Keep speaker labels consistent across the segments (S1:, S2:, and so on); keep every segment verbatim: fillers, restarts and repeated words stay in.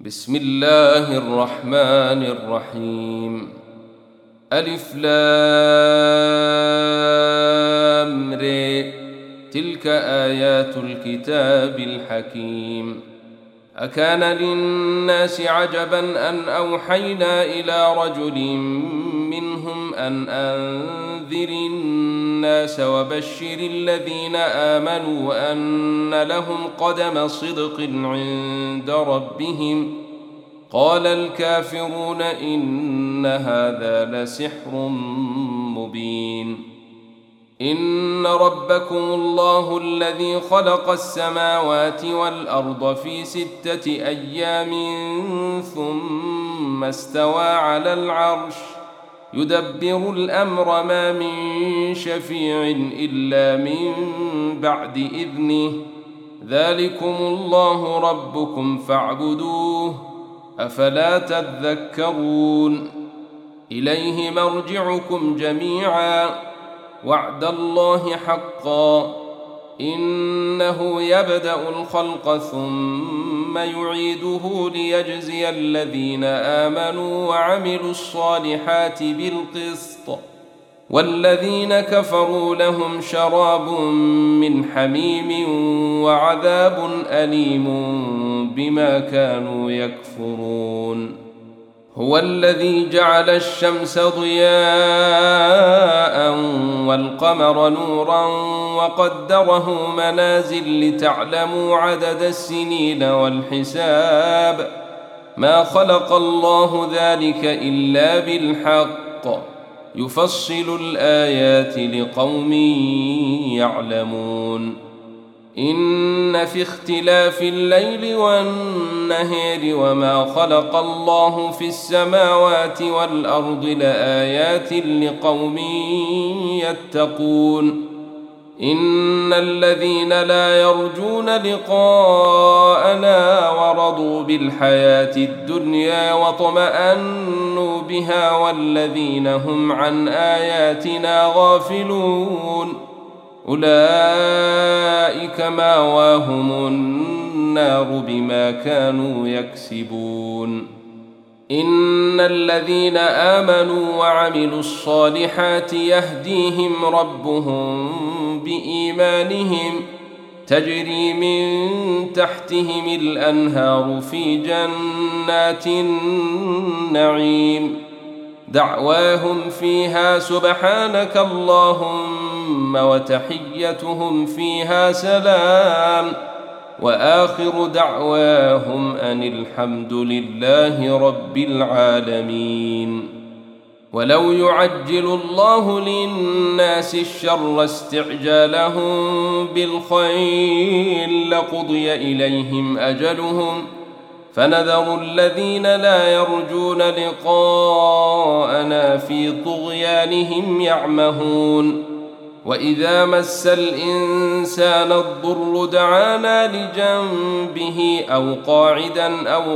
S1: بسم الله الرحمن الرحيم. ألف لام ر. تلك آيات الكتاب الحكيم. أكان للناس عجبا أن أوحينا إلى رجل منهم أن أنذر الناس وبشر الذين آمنوا أن لهم قدم صدق عند ربهم. قال الكافرون إن هذا لسحر مبين. إن ربكم الله الذي خلق السماوات والأرض في ستة أيام ثم استوى على العرش يدبر الأمر ما من شفيع إلا من بعد إذنه. ذلكم الله ربكم فاعبدوه أفلا تذكرون. إليه مرجعكم جميعا وعد الله حقا إنه يبدأ الخلق ثم يعيده ليجزي الذين آمنوا وعملوا الصالحات بالقسط والذين كفروا لهم شراب من حميم وعذاب أليم بما كانوا يكفرون. هو الذي جعل الشمس ضياء والقمر نورا وقدره منازل لتعلموا عدد السنين والحساب. ما خلق الله ذلك إلا بالحق يفصل الآيات لقوم يعلمون. إن في اختلاف الليل والنهار وما خلق الله في السماوات والأرض لآيات لقوم يتقون. إن الذين لا يرجون لقاءنا ورضوا بالحياة الدنيا واطمأنوا بها والذين هم عن آياتنا غافلون أولئك مأواهم النار بما كانوا يكسبون. إن الذين آمنوا وعملوا الصالحات يهديهم ربهم بإيمانهم تجري من تحتهم الأنهار في جنات النعيم. دعواهم فيها سبحانك اللهم وتحيتهم فيها سلام وآخر دعواهم أن الحمد لله رب العالمين. ولو يعجل الله للناس الشر استعجالهم بالخير لقضي إليهم أجلهم فنذر الذين لا يرجون لقاءنا في طغيانهم يعمهون. وإذا مس الإنسان الضر دعانا لجنبه أو قاعدا أو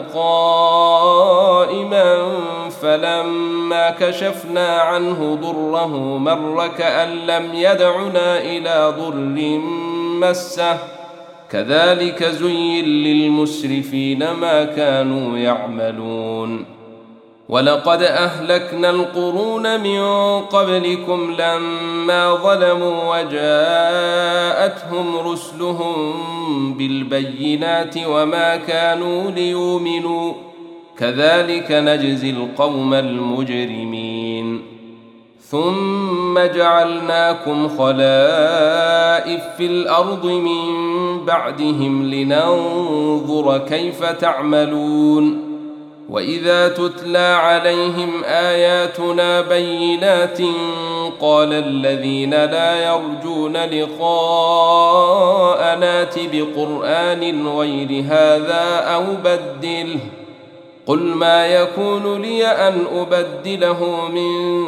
S1: قائما فلما كشفنا عنه ضره مر كأن لم يدعنا إلى ضر مسه كذلك زين للمسرفين ما كانوا يعملون. ولقد أهلكنا القرون من قبلكم لما ظلموا وجاءتهم رسلهم بالبينات وما كانوا ليؤمنوا كذلك نجزي القوم المجرمين. ثم جعلناكم خلائف في الأرض من بعدهم لننظر كيف تعملون. وإذا تتلى عليهم آياتنا بينات قال الذين لا يرجون لقاءنا ائت بقرآن غير هذا أو بدله قل ما يكون لي أن أبدله من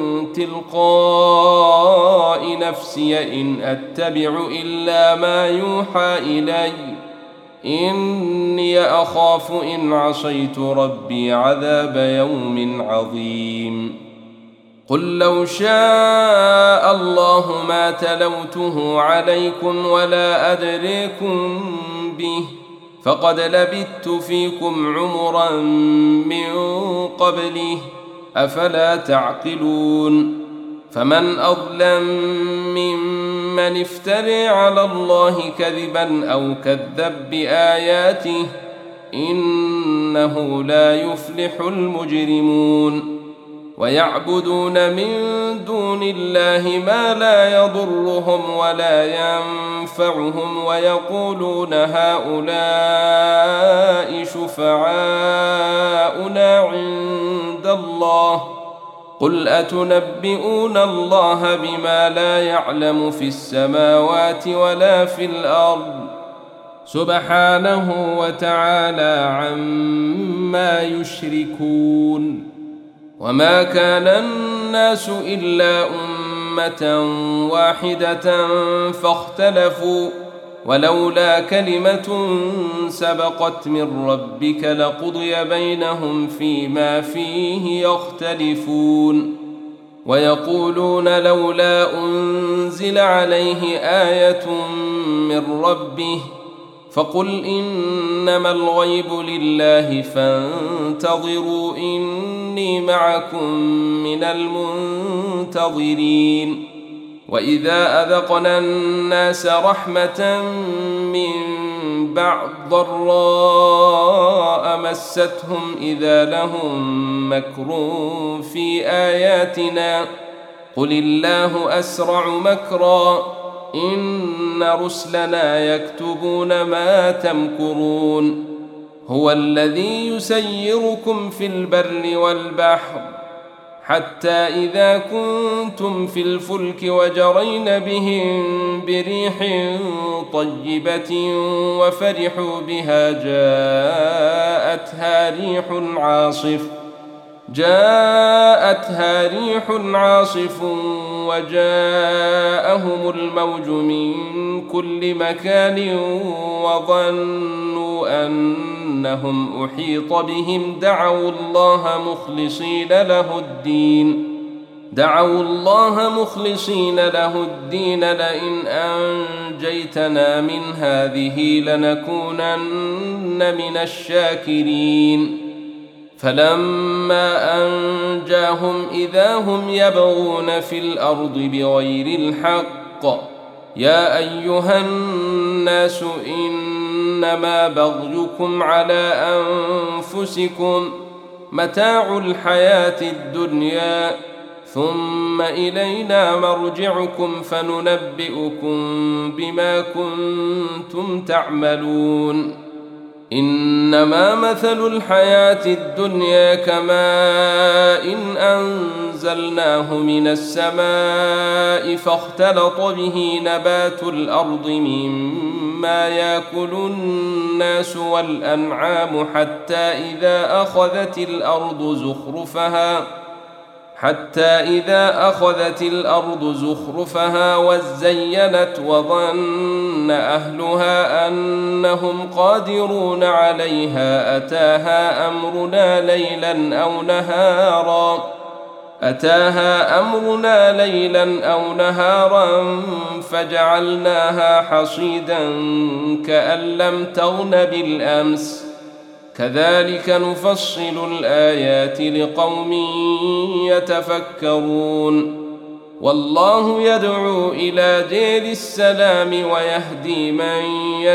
S1: تلقاء نفسي إن أتبع إلا ما يوحى إلي إني أخاف إن عصيت ربي عذاب يوم عظيم. قل لو شاء الله ما تلوته عليكم ولا أدريكم به فقد لبثت فيكم عمرا من قبله أفلا تعقلون فمن أظلم ممن افترى على الله كذبا أو كذب بآياته إنه لا يفلح المجرمون ويعبدون من دون الله ما لا يضرهم ولا ينفعهم ويقولون هؤلاء شفعاؤنا عند الله قل أتنبئون الله بما لا يعلم في السماوات ولا في الأرض سبحانه وتعالى عما يشركون وما كان الناس إلا أمة واحدة فاختلفوا ولولا كلمة سبقت من ربك لقضي بينهم فيما فيه يختلفون ويقولون لولا أنزل عليه آية من ربه فقل إنما الغيب لله فانتظروا إني معكم من المنتظرين وإذا أذقنا الناس رحمة من بعد ضراء مستهم إذا لهم مكر في آياتنا قل الله أسرع مكرا إن رسلنا يكتبون ما تمكرون هو الذي يسيركم في البر والبحر حتى إذا كنتم في الفلك وجرين بهم بريح طيبة وفرحوا بها جاءتها ريح عاصف جاءتها ريح عاصف وجاءهم الموج من كل مكان وظنوا أنهم أحيط بهم دعوا الله مخلصين له الدين دعوا الله مخلصين له الدين لئن أنجيتنا من هذه لنكونن من الشاكرين فلما أنجاهم إذا هم يبغون في الأرض بغير الحق يا أيها الناس إنما بغيكم على أنفسكم متاع الحياة الدنيا ثم إلينا مرجعكم فننبئكم بما كنتم تعملون إنما مثل الحياة الدنيا كماء إن أنزلناه من السماء فاختلط به نبات الأرض مما يأكل الناس والأنعام حتى إذا أخذت الأرض زخرفها حتى إذا أخذت الأرض زخرفها وزينت وظن أهلها أنهم قادرون عليها أتاها أمرنا ليلا أو نهارا أتاها أمرنا ليلا أو نهارا فجعلناها حصيدا كأن لم تغن بالأمس كذلك نفصل الآيات لقوم يتفكرون والله يدعو إلى دير السلام ويهدي من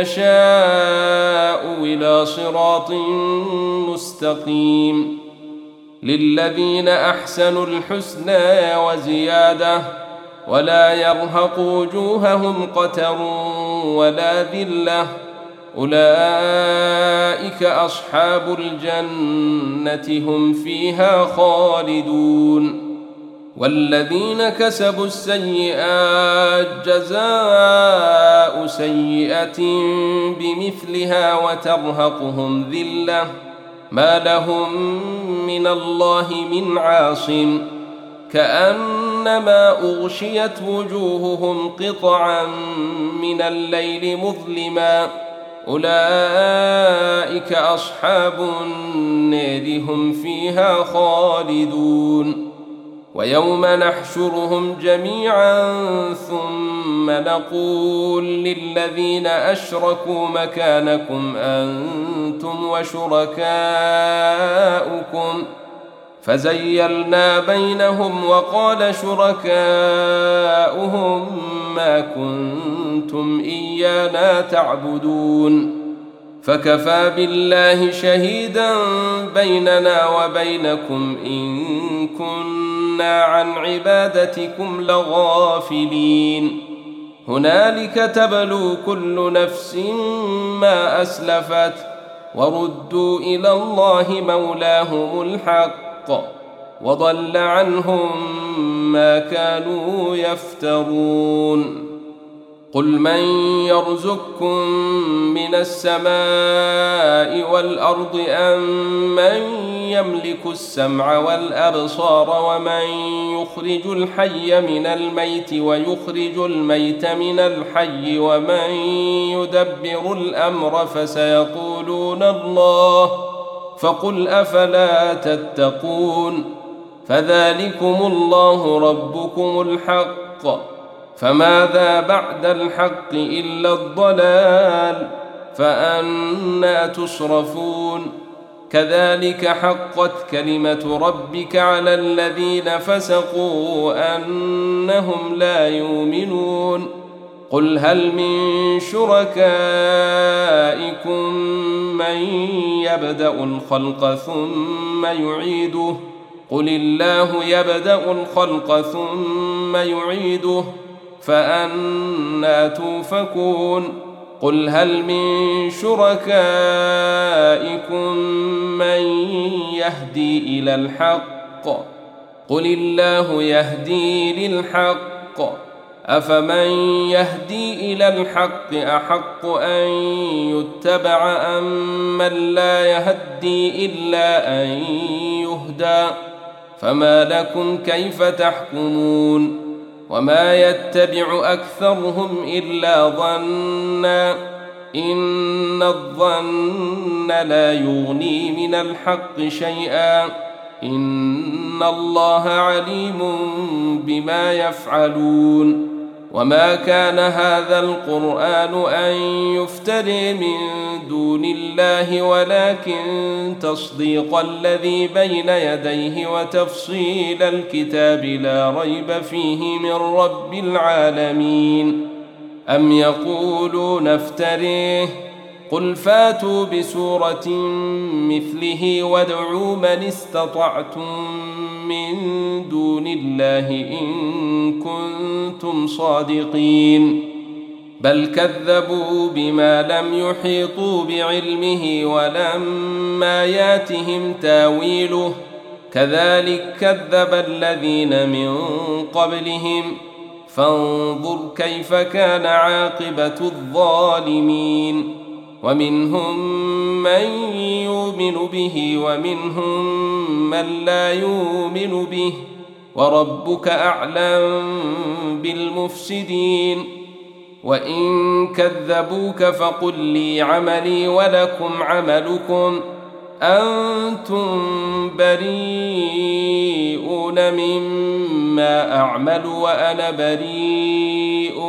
S1: يشاء إلى صراط مستقيم للذين أحسنوا الحسنى وزيادة ولا يرهق وجوههم قتر ولا ذلة أولئك أصحاب الجنة هم فيها خالدون والذين كسبوا السيئات جزاء سيئة بمثلها وترهقهم ذلة ما لهم من الله من عاصم كأنما أغشيت وجوههم قطعا من الليل مظلما أولئك أصحاب النار هم فيها خالدون ويوم نحشرهم جميعا ثم نقول للذين أشركوا مكانكم أنتم وشركاؤكم فزيلنا بينهم وقال شركاؤهم ما كنتم إيانا تعبدون فكفى بالله شهيدا بيننا وبينكم إن كنا عن عبادتكم لغافلين هنالك تبلو كل نفس ما أسلفت وردوا إلى الله مولاهم الحق وضل عنهم ما كانوا يفترون قل من يرزقكم من السماء والأرض أم من يملك السمع والأبصار ومن يخرج الحي من الميت ويخرج الميت من الحي ومن يدبر الأمر فسيقولون الله فقل أفلا تتقون فذلكم الله ربكم الحق فماذا بعد الحق إلا الضلال فأنى تصرفون كذلك حقت كلمة ربك على الذين فسقوا أنهم لا يؤمنون قل هل من شركائكم من يبدأ الخلق ثم يعيده قل الله يبدأ الخلق ثم يعيده فأنى توفكون قل هل من شركائكم من يهدي إلى الحق قل الله يهدي للحق أفمن يهدي إلى الحق أحق أن يتبع أم من لا يهدي إلا أن يهدى فما لكم كيف تحكمون وما يتبع أكثرهم إلا ظنا إن الظن لا يغني من الحق شيئا إن الله عليم بما يفعلون وما كان هذا القرآن أن يفتري من دون الله ولكن تصديق الذي بين يديه وتفصيل الكتاب لا ريب فيه من رب العالمين أم يقولون افتريه قل فاتوا بسورة مثله وادعوا من استطعتم من دون الله إن كنتم صادقين بل كذبوا بما لم يحيطوا بعلمه ولما ياتهم تاويله كذلك كذب الذين من قبلهم فانظر كيف كان عاقبة الظالمين ومنهم من يؤمن به ومنهم من لا يؤمن به وربك أعلم بالمفسدين وإن كذبوك فقل لي عملي ولكم عملكم أنتم بريئون مما أعمل وأنا بريء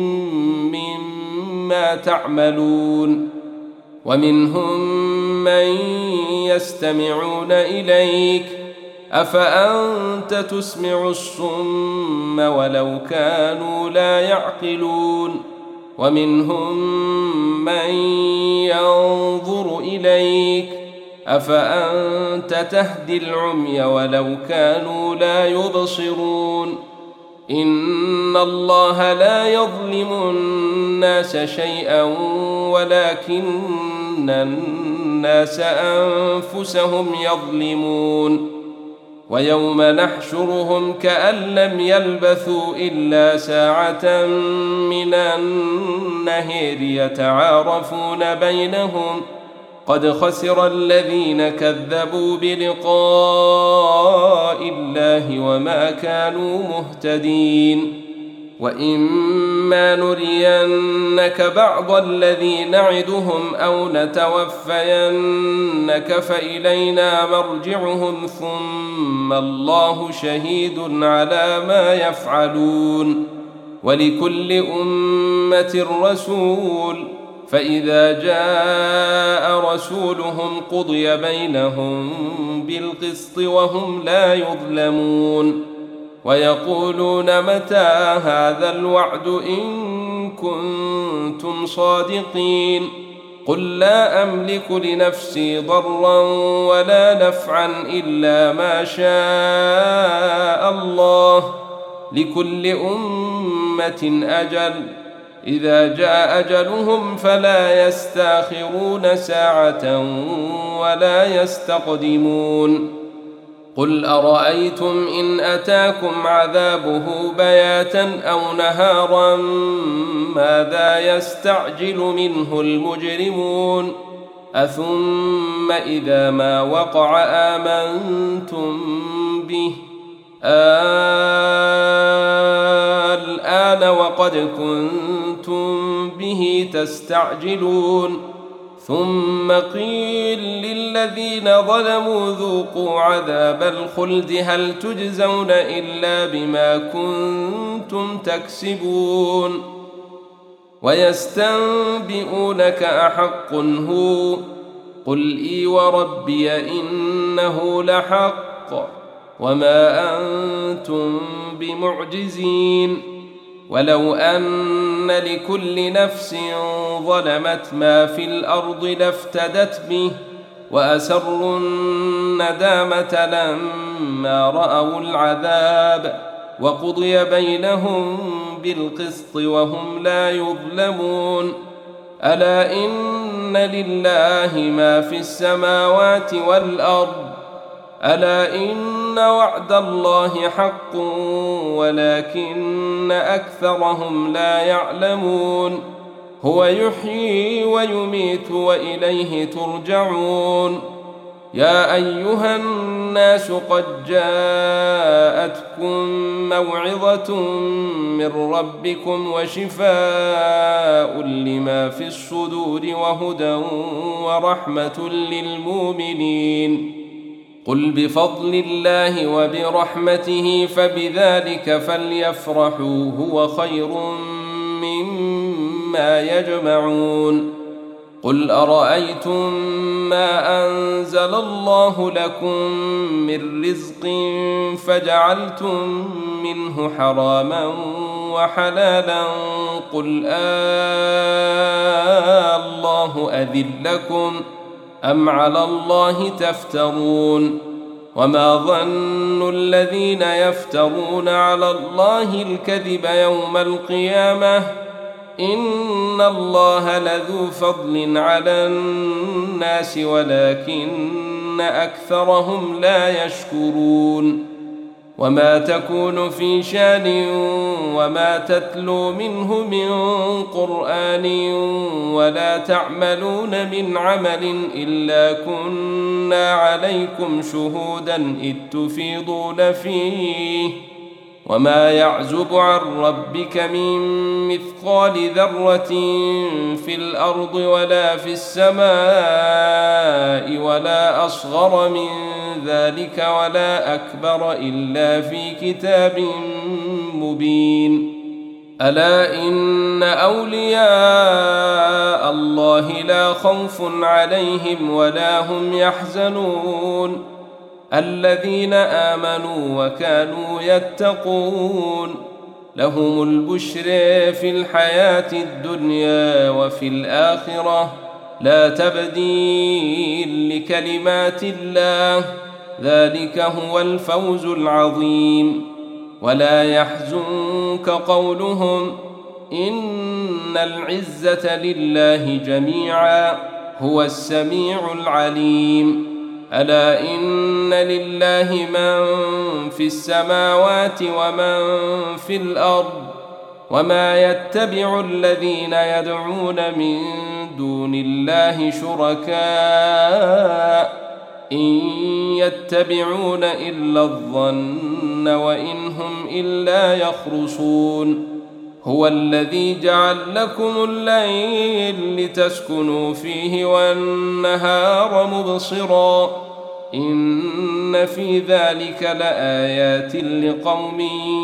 S1: مما تعملون ومنهم من يستمعون إليك أفأنت تسمع الصم ولو كانوا لا يعقلون ومنهم من ينظر إليك أفأنت تهدي العمي ولو كانوا لا يبصرون إن الله لا يظلم الناس شيئا ولكن الناس أنفسهم يظلمون ويوم نحشرهم كأن لم يلبثوا إلا ساعة من النهار يتعارفون بينهم قد خسر الذين كذبوا بلقاء الله وما كانوا مهتدين وإما نرينك بعض الذي نعدهم أو نتوفينك فإلينا مرجعهم ثم الله شهيد على ما يفعلون ولكل أمة رسول فإذا جاء رسولهم قضي بينهم بالقسط وهم لا يظلمون ويقولون متى هذا الوعد إن كنتم صادقين قل لا أملك لنفسي ضرا ولا نفعا إلا ما شاء الله لكل أمة أجل إذا جاء أجلهم فلا يستأخرون ساعة ولا يستقدمون قل أرأيتم إن أتاكم عذابه بياتا أو نهارا ماذا يستعجل منه المجرمون أثم إذا ما وقع آمنتم به الآن وقد كنتم به تستعجلون ثم قيل للذين ظلموا ذوقوا عذاب الخلد هل تجزون إلا بما كنتم تكسبون ويستنبئونك أحق هو قل إي وربي إنه لحق وما أنتم بمعجزين ولو أن لكل نفس ظلمت ما في الأرض لافتدت به وأسروا الندامة لما رأوا العذاب وقضي بينهم بالقسط وهم لا يظلمون ألا إن لله ما في السماوات والأرض ألا إن وعد الله حق ولكن أكثرهم لا يعلمون هو يحيي ويميت وإليه ترجعون يا أيها الناس قد جاءتكم موعظة من ربكم وشفاء لما في الصدور وهدى ورحمة للمؤمنين قل بفضل الله وبرحمته فبذلك فليفرحوا هو خير مما يجمعون قل أرأيتم ما أنزل الله لكم من رزق فجعلتم منه حراما وحلالا قل آه الله أذن لكم أم على الله تفترون وما ظن الذين يفترون على الله الكذب يوم القيامة إن الله لذو فضل على الناس ولكن أكثرهم لا يشكرون وما تكون في شان وما تتلو منه من قرآن ولا تعملون من عمل إلا كنا عليكم شهودا إذ تفيضون فيه وما يعزب عن ربك من مثقال ذرة في الأرض ولا في السماء ولا أصغر من ذلك ولا أكبر إلا في كتاب مبين ألا إن أولياء الله لا خوف عليهم ولا هم يحزنون الذين آمنوا وكانوا يتقون لهم البشر في الحياة الدنيا وفي الآخرة لا تبديل لكلمات الله ذلك هو الفوز العظيم ولا يحزنك قولهم إن العزة لله جميعا هو السميع العليم ألا إن لله من في السماوات ومن في الأرض وما يتبع الذين يدعون من دون الله شركاء إن يتبعون إلا الظن وإن هم إلا يخرصون هو الذي جعل لكم الليل لتسكنوا فيه والنهار مبصرا إن في ذلك لآيات لقوم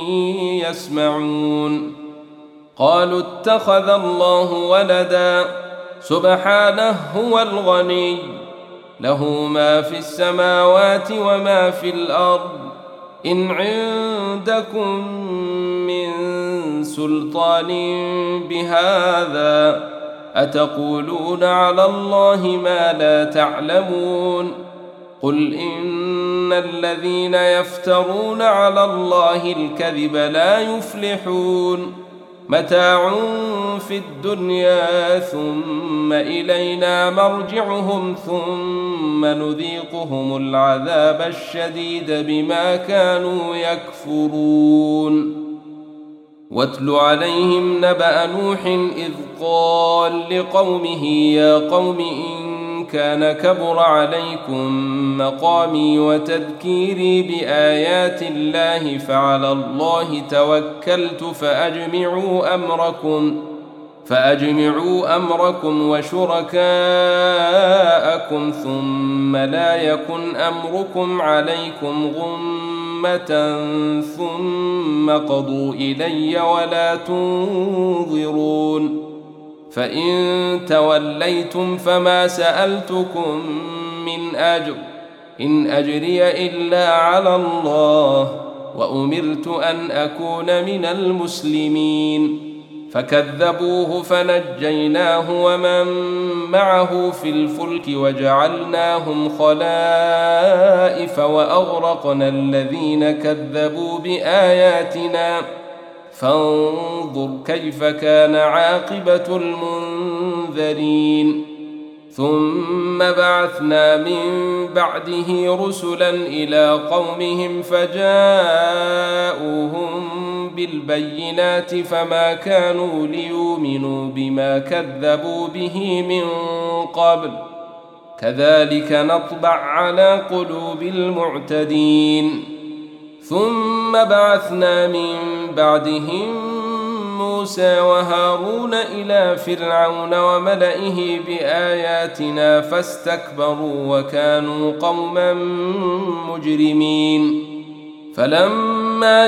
S1: يسمعون. قالوا اتخذ الله ولدا سبحانه هو الغني له ما في السماوات وما في الأرض إن عندكم من سلطان بهذا أتقولون على الله ما لا تعلمون. قل إن الذين يفترون على الله الكذب لا يفلحون متاع في الدنيا ثم إلينا مرجعهم ثم نذيقهم العذاب الشديد بما كانوا يكفرون. واتل عليهم نبأ نوح إذ قال لقومه يا قوم إن كان كبر عليكم مقامي وتذكيري بآيات الله فعلى الله توكلت فأجمعوا أمركم فأجمعوا أمركم وشركاءكم ثم لا يكن أمركم عليكم غمة ثم قضوا إلي ولا تنظرون. فإن توليتم فما سألتكم من أجر إن أجري إلا على الله وأمرت أن أكون من المسلمين. فكذبوه فنجيناه ومن معه في الفلك وجعلناهم خلائف وأغرقنا الذين كذبوا بآياتنا فانظر كيف كان عاقبة المنذرين. ثم بعثنا من بعده رسلا إلى قومهم فجاءوهم بالبينات فما كانوا ليؤمنوا بما كذبوا به من قبل كذلك نطبع على قلوب المعتدين. ثم بعثنا من بعدهم موسى وهارون إلى فرعون وملئه بآياتنا فاستكبروا وكانوا قوما مجرمين. فلما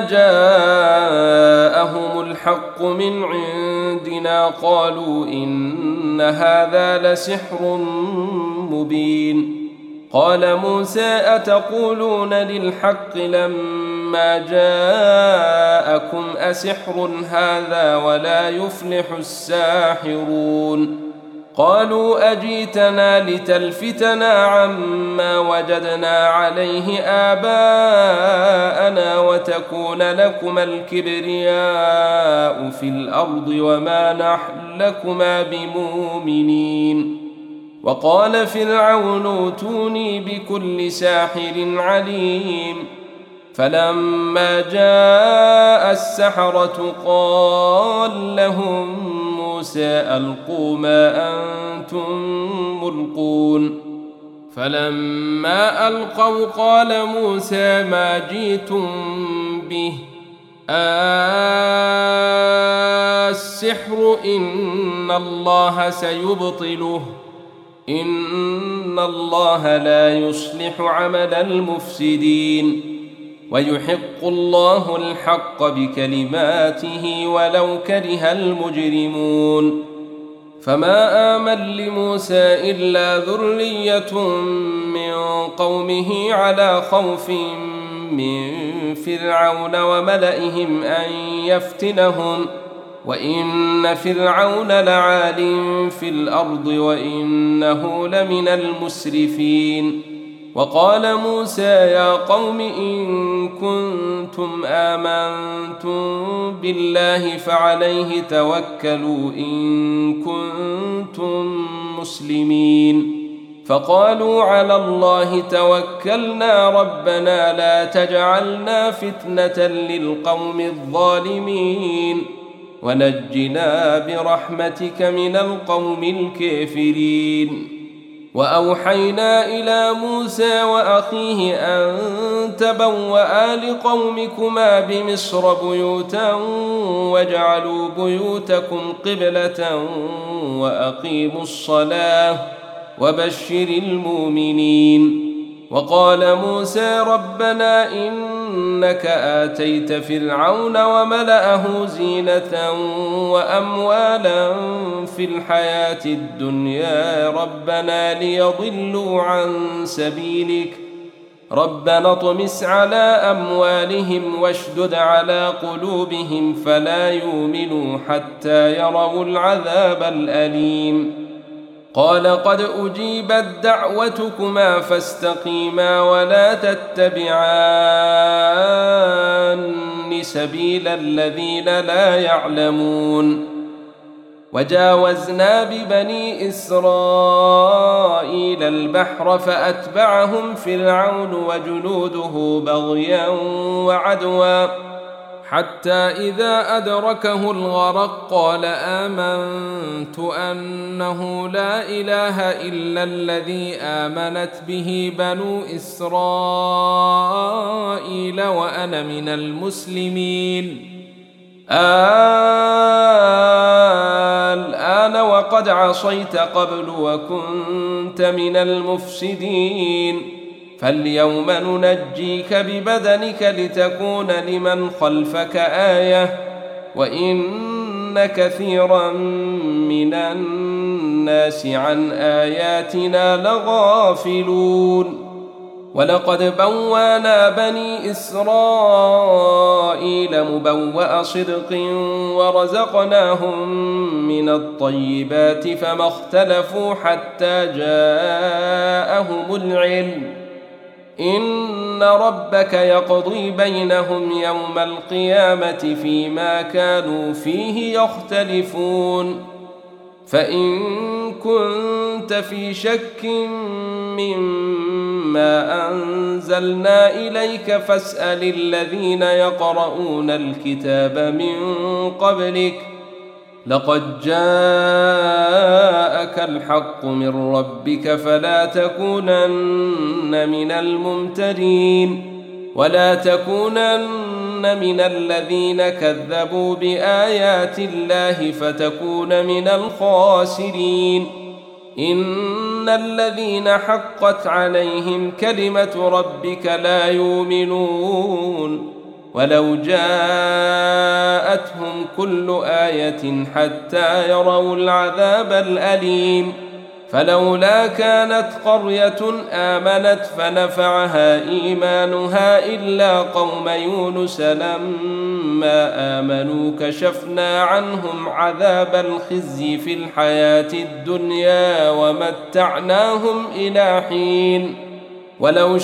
S1: جاءهم الحق من عندنا قالوا إن هذا لسحر مبين. قال موسى أتقولون للحق لما جاءكم أسحر هذا ولا يفلح الساحرون. قالوا أجيتنا لتلفتنا عما وجدنا عليه آباءنا وتكون لكما الكبرياء في الأرض وما نحن لكما بمؤمنين. وقال فرعون ائتوني بكل ساحر عليم. فلما جاء السحرة قال لهم موسى ألقوا ما أنتم ملقون. فلما ألقوا قال موسى ما جئتم به السحر إن الله سيبطله إن الله لا يصلح عمل المفسدين ويحق الله الحق بكلماته ولو كره المجرمون. فما آمن لموسى إلا ذرية من قومه على خوف من فرعون وملئهم أن يفتنهم وإن فرعون لعال في الأرض وإنه لمن المسرفين. وقال موسى يا قوم إن كنتم آمنتم بالله فعليه توكلوا إن كنتم مسلمين. فقالوا على الله توكلنا ربنا لا تجعلنا فتنة للقوم الظالمين ونجنا برحمتك من القوم الكافرين. وأوحينا إلى موسى وأخيه أن تبوأ لقومكما بمصر بيوتا واجعلوا بيوتكم قبلة وأقيموا الصلاة وبشر المؤمنين. وقال موسى ربنا إنك آتيت فرعون وملأه زينة وأموالا في الحياة الدنيا ربنا ليضلوا عن سبيلك ربنا اطمس على أموالهم واشدد على قلوبهم فلا يؤمنوا حتى يروا العذاب الأليم. قال قد أجيبت دعوتكما فاستقيما ولا تتبعان سبيل الذين لا يعلمون. وجاوزنا ببني إسرائيل البحر فأتبعهم فرعون وجنوده بغيا وعدوا حتى إذا أدركه الغرق قال آمنت أنه لا إله إلا الذي آمنت به بنو إسرائيل وأنا من المسلمين. الآن وقد عصيت قبل وكنت من المفسدين فاليوم ننجيك ببدنك لتكون لمن خلفك آية وإن كثيرا من الناس عن آياتنا لغافلون. ولقد بوانا بني إسرائيل مبوأ صدق ورزقناهم من الطيبات فما اختلفوا حتى جاءهم العلم إن ربك يقضي بينهم يوم القيامة فيما كانوا فيه يختلفون. فإن كنت في شك مما أنزلنا إليك فاسأل الذين يقرؤون الكتاب من قبلك لقد جاءك الحق من ربك فلا تكونن من الممترين ولا تكونن من الذين كذبوا بآيات الله فتكون من الخاسرين. إن الذين حقت عليهم كلمة ربك لا يؤمنون ولو جاءتهم كل آية حتى يروا العذاب الأليم. فلولا كانت قرية آمنت فنفعها إيمانها إلا قوم يونس لما آمنوا كشفنا عنهم عذاب الخزي في الحياة الدنيا ومتعناهم إلى حين. ولو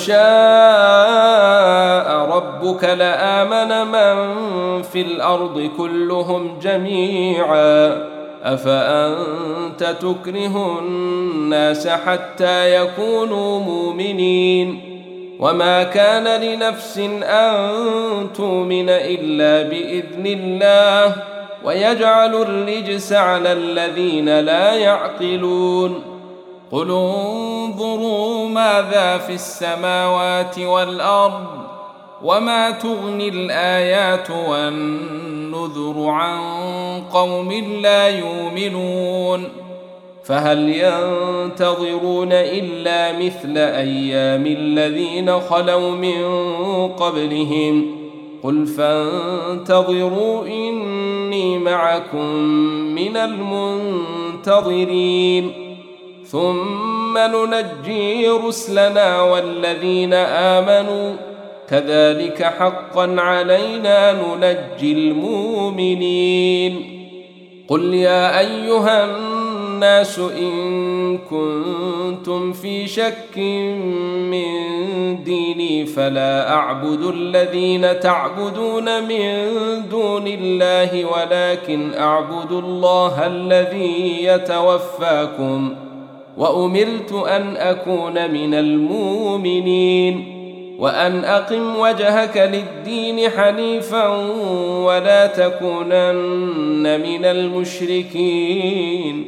S1: شاء ربك لآمن من في الأرض كلهم جميعا أفأنت تكره الناس حتى يكونوا مؤمنين. وما كان لنفس أن تؤمن إلا بإذن الله ويجعل الرجس على الذين لا يعقلون. قل انظروا ماذا في السماوات والأرض وما تغني الآيات والنذر عن قوم لا يؤمنون. فهل ينتظرون إلا مثل أيام الذين خلوا من قبلهم قل فانتظروا إني معكم من المنتظرين ثم ننجي رسلنا والذين آمنوا كذلك حقا علينا ننجي المؤمنين. قل يا أيها الناس إن كنتم في شك من ديني فلا أعبد الذين تعبدون من دون الله ولكن أعبد الله الذي يتوفاكم وأمرت أن أكون من المؤمنين وأن أقم وجهك للدين حنيفا ولا تكونن من المشركين.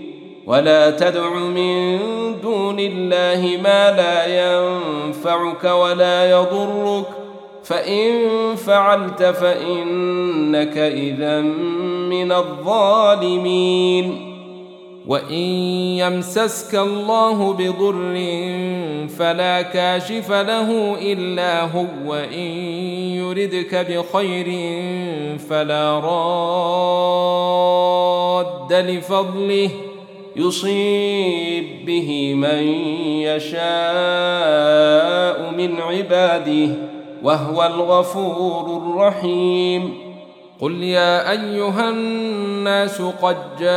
S1: ولا تدع من دون الله ما لا ينفعك ولا يضرك فإن فعلت فإنك إذا من الظالمين. وإن يمسسك الله بضر فلا كاشف له إلا هو وإن يردك بخير فلا راد لفضله يصيب به من يشاء من عباده وهو الغفور الرحيم. قل يا أيها الناس قد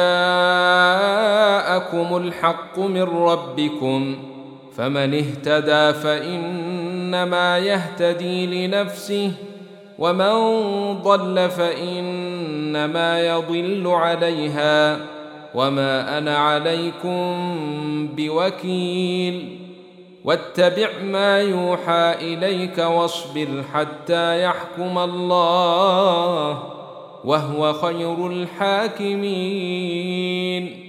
S1: جاءكم الحق من ربكم فمن اهتدى فإنما يهتدي لنفسه ومن ضل فإنما يضل عليها وما أنا عليكم بوكيل. واتبع ما يوحى إليك واصبر حتى يحكم الله وهو خير الحاكمين.